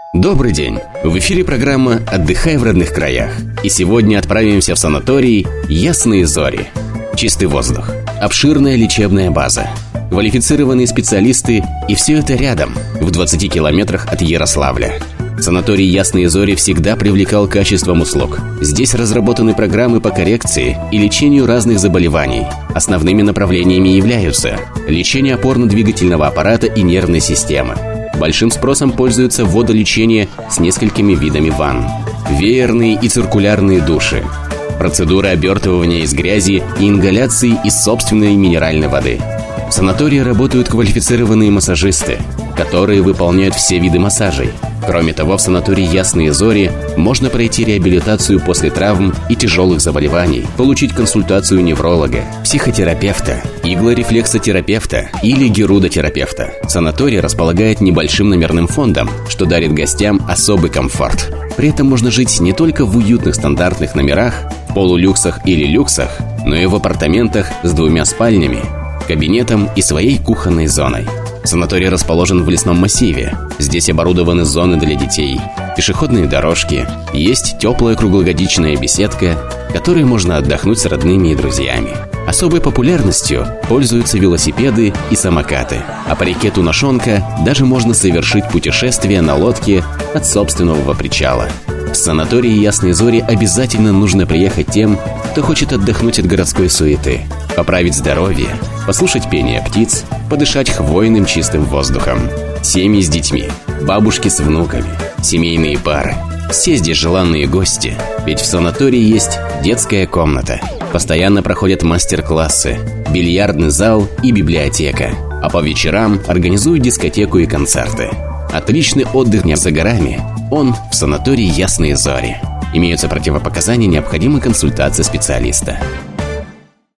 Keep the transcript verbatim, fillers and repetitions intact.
Добрый день! В эфире программа «Отдыхай в родных краях». И сегодня отправимся в санаторий «Ясные зори». Чистый воздух, обширная лечебная база, квалифицированные специалисты, и все это рядом, в двадцати километрах от Ярославля. Санаторий «Ясные зори» всегда привлекал качеством услуг. Здесь разработаны программы по коррекции и лечению разных заболеваний. Основными направлениями являются лечение опорно-двигательного аппарата и нервной системы. Большим спросом пользуются водолечение с несколькими видами ванн, веерные и циркулярные души, процедуры обертывания из грязи и ингаляции из собственной минеральной воды. В санатории работают квалифицированные массажисты, которые выполняют все виды массажей. Кроме того, в санатории «Ясные зори» можно пройти реабилитацию после травм и тяжелых заболеваний, получить консультацию невролога, психотерапевта, иглорефлексотерапевта или герудотерапевта. Санаторий располагает небольшим номерным фондом, что дарит гостям особый комфорт. При этом можно жить не только в уютных стандартных номерах, полулюксах или люксах, но и в апартаментах с двумя спальнями, кабинетом и своей кухонной зоной. Санаторий расположен в лесном массиве. Здесь оборудованы зоны для детей, пешеходные дорожки, есть теплая круглогодичная беседка, в которой можно отдохнуть с родными и друзьями. Особой популярностью пользуются велосипеды и самокаты, а по реке Туношонка даже можно совершить путешествие на лодке от собственного причала. В санатории «Ясные зори» обязательно нужно приехать тем, кто хочет отдохнуть от городской суеты, поправить здоровье, послушать пение птиц, подышать хвойным чистым воздухом. Семьи с детьми, бабушки с внуками, семейные пары. Все здесь желанные гости, ведь в санатории есть детская комната. Постоянно проходят мастер-классы, бильярдный зал и библиотека. А по вечерам организуют дискотеку и концерты. Отличный отдых не за горами. Он в санатории «Ясные зори». Имеются противопоказания, необходима консультация специалиста.